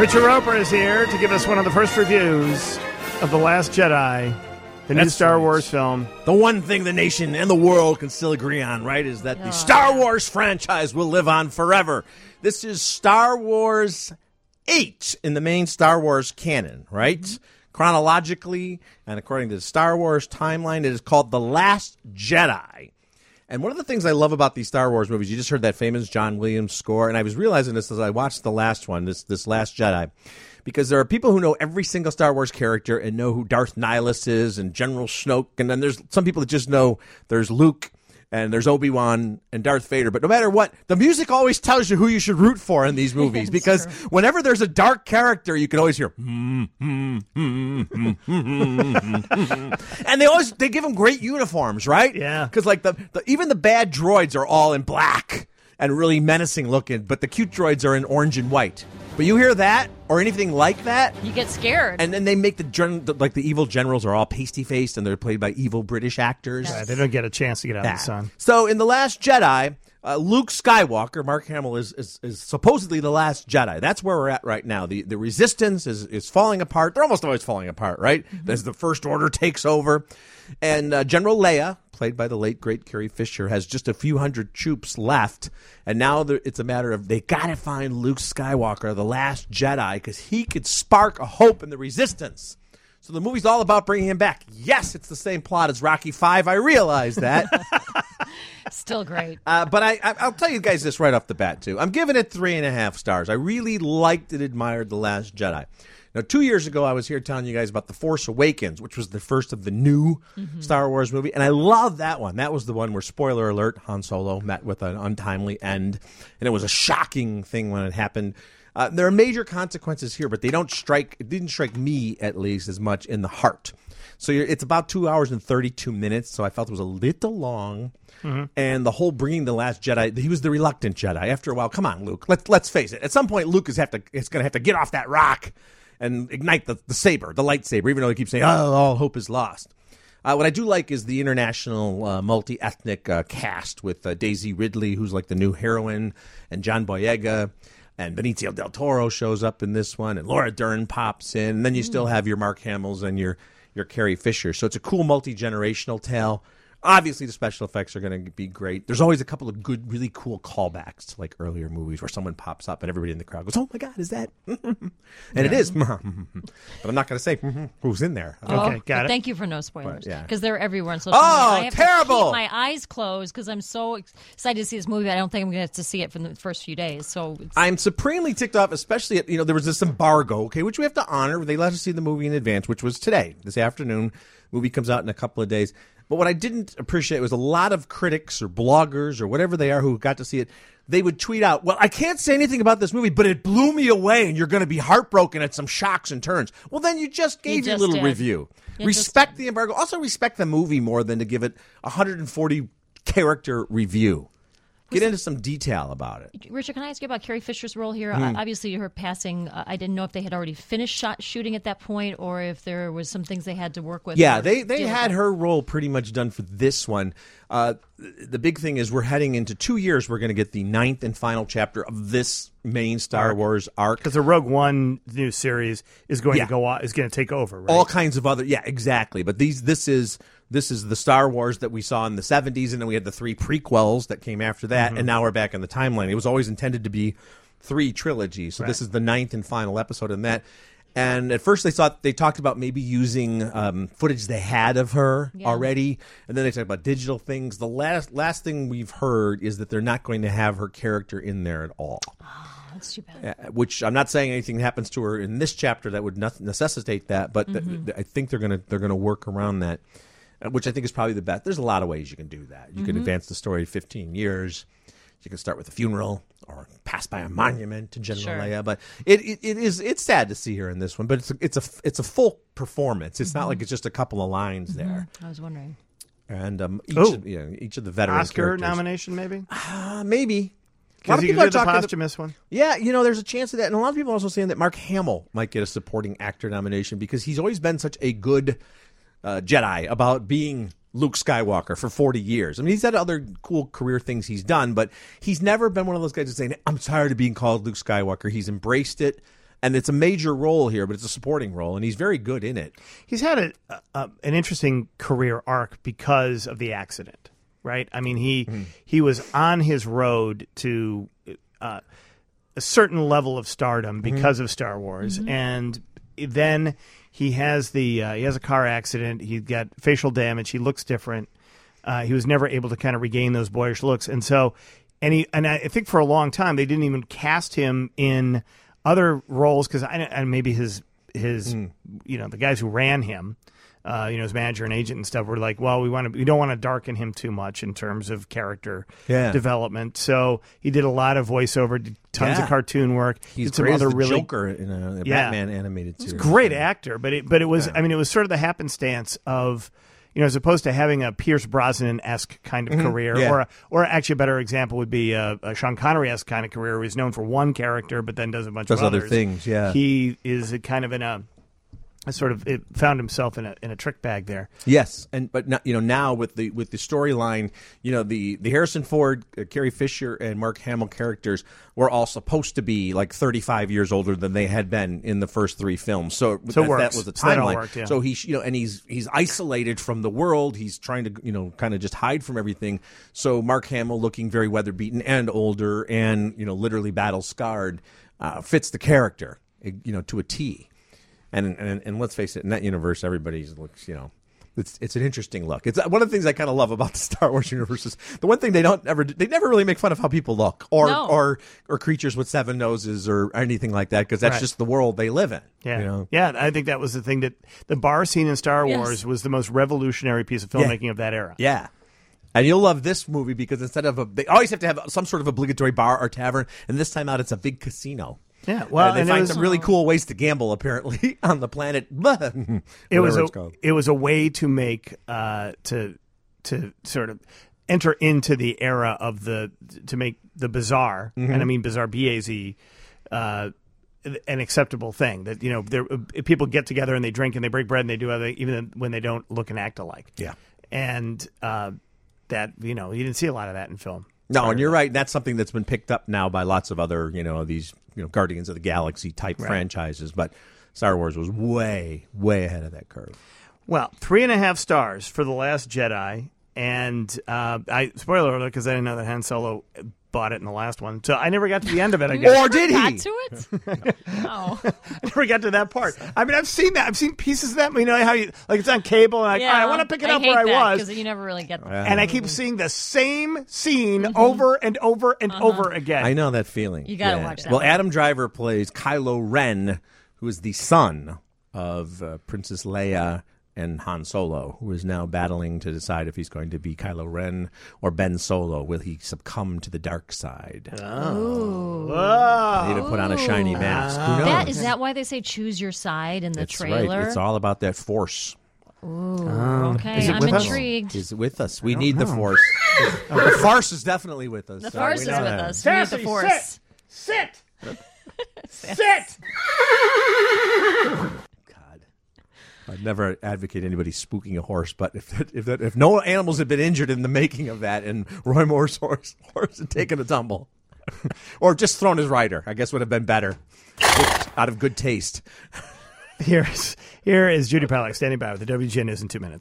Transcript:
Richard Roper is here to give us one of the first reviews of The Last Jedi, the new Star Wars film. The one thing the nation and the world can still agree on, right, is that the Star Wars franchise will live on forever. This is Star Wars 8 in the main Star Wars canon, right? Mm-hmm. Chronologically, and according to the Star Wars timeline, it is called The Last Jedi. And one of the things I love about these Star Wars movies, you just heard that famous John Williams score, and I was realizing this as I watched the last one, this Last Jedi, because there are people who know every single Star Wars character and know who Darth Nihilus is and General Snoke, and then there's some people that just know there's Luke and there's Obi-Wan and Darth Vader. But no matter what, the music always tells you who you should root for in these movies, because whenever there's a dark character, you can always hear and they give them great uniforms, right? Yeah. Because like even the bad droids are all in black and really menacing looking, but the cute droids are in orange and white. But you hear that or anything like that, you get scared. And then they make the evil generals are all pasty faced and they're played by evil British actors. Right, they don't get a chance to get out of the sun. So in The Last Jedi, Luke Skywalker, Mark Hamill, is supposedly the last Jedi. That's where we're at right now. The Resistance is falling apart. They're almost always falling apart, right? Mm-hmm. As the First Order takes over. And General Leia, played by the late, great Carrie Fisher, has just a few hundred troops left. And now it's a matter of they got to find Luke Skywalker, the last Jedi, because he could spark a hope in the Resistance. So the movie's all about bringing him back. Yes, it's the same plot as Rocky V. I realize that. Still great. But I'll tell you guys this right off the bat, too. I'm giving it 3.5 stars. I really liked and admired The Last Jedi. Now, 2 years ago, I was here telling you guys about The Force Awakens, which was the first of the new Star Wars movie. And I love that one. That was the one where, spoiler alert, Han Solo met with an untimely end. And it was a shocking thing when it happened. There are major consequences here, but it didn't strike me, at least, as much in the heart. So it's about 2 hours and 32 minutes, so I felt it was a little long. Mm-hmm. And the whole bringing the Last Jedi, he was the reluctant Jedi. After a while, come on, Luke, let's face it. At some point, Luke is going to have to get off that rock and ignite the saber, the lightsaber, even though he keeps saying, all hope is lost. What I do like is the international multi-ethnic cast with Daisy Ridley, who's like the new heroine, and John Boyega. And Benicio del Toro shows up in this one, and Laura Dern pops in. And then you still have your Mark Hamills and your Carrie Fisher. So it's a cool multi-generational tale. Obviously, the special effects are going to be great. There's always a couple of good, really cool callbacks to like earlier movies where someone pops up and everybody in the crowd goes, "Oh my God, is that?" And it is. But I'm not going to say who's in there. Okay, got it. Thank you for no spoilers, yeah. Because they're everywhere on social media. I have terrible! to keep my eyes closed because I'm so excited to see this movie. I don't think I'm going to get to see it for the first few days. So I'm supremely ticked off, especially at, there was this embargo, okay, which we have to honor. They let us see the movie in advance, which was today, this afternoon. Movie comes out in a couple of days. But what I didn't appreciate was a lot of critics or bloggers or whatever they are who got to see it, they would tweet out, "Well, I can't say anything about this movie, but it blew me away, and you're going to be heartbroken at some shocks and turns." Well, then you just gave your little review. Respect the embargo. Also respect the movie more than to give it a 140-character review. Get into some detail about it. Richard, can I ask you about Carrie Fisher's role here? Obviously, her passing, I didn't know if they had already finished shooting at that point or if there was some things they had to work with. Yeah, they had her role pretty much done for this one. The big thing is we're heading into 2 years. We're going to get the 9th and final chapter of this main Star Wars arc. Because the Rogue One new series is going to go on, is going to take over, right? All kinds of other, exactly. But this is the Star Wars that we saw in the 70s, and then we had the 3 prequels that came after that, and now we're back in the timeline. It was always intended to be 3 trilogies, so this is the 9th and final episode in that. And at first they talked about maybe using footage they had of her already, and then they talked about digital things. The last thing we've heard is that they're not going to have her character in there at all. Oh, that's too bad. Which I'm not saying anything happens to her in this chapter that would necessitate that, but I think they're gonna work around that. Which I think is probably the best. There's a lot of ways you can do that. You can advance the story 15 years. You can start with a funeral or pass by a monument to General Leia. But it's sad to see her in this one. But it's a full performance. It's not like it's just a couple of lines there. I was wondering. And each of the veteran Oscar characters. nomination, maybe? Maybe. A lot of people are talking the posthumous one. Yeah, there's a chance of that. And a lot of people are also saying that Mark Hamill might get a supporting actor nomination because he's always been such a good Jedi about being Luke Skywalker for 40 years. I mean, he's had other cool career things he's done, but he's never been one of those guys that's saying, "I'm tired of being called Luke Skywalker." He's embraced it, And it's a major role here, but it's a supporting role, and he's very good in it. He's had an interesting career arc because of the accident, right? I mean, he was on his road to a certain level of stardom because of Star Wars, and then he has he has a car accident. He got facial damage. He looks different. He was never able to kind of regain those boyish looks, and I think for a long time they didn't even cast him in other roles because maybe his the guys who ran him, his manager and agent and stuff were like, well, we don't want to darken him too much in terms of character development. So he did a lot of voiceover, did tons of cartoon work. He's did some great other as the really Joker in a Batman animated series. He's a great actor, but it was it was sort of the happenstance of. As opposed to having a Pierce Brosnan-esque kind of career, or actually a better example would be a Sean Connery-esque kind of career where he's known for one character but then does a bunch of other others. things, yeah. He is kind of in a found himself in a trick bag there. Yes, but now with the storyline, the Harrison Ford, Carrie Fisher, and Mark Hamill characters were all supposed to be like 35 years older than they had been in the first three films. So that was the timeline. Worked, yeah. So he's isolated from the world. He's trying to kind of just hide from everything. So Mark Hamill, looking very weather beaten and older, and literally battle scarred, fits the character, to a T. And let's face it, in that universe, everybody looks, it's an interesting look. It's one of the things I kind of love about the Star Wars universe is the one thing they never really make fun of how people look or creatures with seven noses or anything like that because that's just the world they live in. Yeah, yeah. I think that was the thing that the bar scene in Star Wars was the most revolutionary piece of filmmaking of that era. Yeah. And you'll love this movie because instead of they always have to have some sort of obligatory bar or tavern, and this time out it's a big casino. Yeah, well, and they find some really cool ways to gamble apparently on the planet. It was a way to make to sort of enter into the era of to make the bizarre, and I mean bizarre BAZ, an acceptable thing that people get together and they drink and they break bread and they do other even when they don't look and act alike. Yeah, and that you didn't see a lot of that in film. No, and you're right. That's something that's been picked up now by lots of other, these Guardians of the Galaxy type franchises. But Star Wars was way, way ahead of that curve. Well, 3.5 stars for The Last Jedi. And I spoiler alert because I didn't know that Han Solo bought it in the last one. So I never got to the end of it, I guess. Or did he? Got to it? No. I never got to that part. I mean, I've seen that. I've seen pieces of that. How you it's on cable and I want to pick it up where I was. Because you never really get that. And I keep seeing the same scene over and over and over again. I know that feeling. You got to watch that. Well, Adam Driver plays Kylo Ren, who is the son of Princess Leia and Han Solo, who is now battling to decide if he's going to be Kylo Ren or Ben Solo. Will he succumb to the dark side? Oh. Need to put on a shiny mask. Who knows? Is that why they say choose your side in the trailer? Right. It's all about that Force. Ooh, okay, I'm intrigued. Is it with us? We need the Force. The Force is definitely with us. The Force is with us. We need the Force. Sit! Sit! I'd never advocate anybody spooking a horse, but if no animals had been injured in the making of that, and Roy Moore's horse had taken a tumble, or just thrown his rider, I guess would have been better, out of good taste. Here is Judy Pollack standing by with the WGN News in 2 minutes.